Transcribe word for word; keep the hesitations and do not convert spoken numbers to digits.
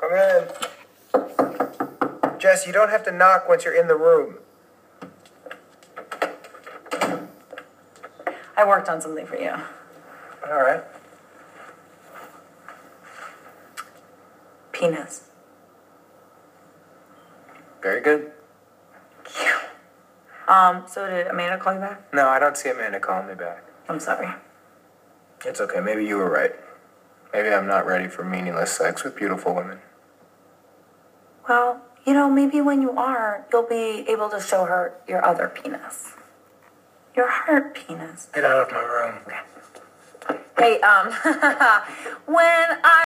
Come in. Jess, you don't have to knock once you're in the room. I worked on something for you. All right. Penis. Very good. Um, so did Amanda call you back? No, I don't see Amanda calling me back. I'm sorry. It's okay. Maybe you were right. Maybe I'm not ready for meaningless sex with beautiful women. Well, you know, maybe when you are, you'll be able to show her your other penis. Your heart penis. Get out of my room. Hey, um, when I...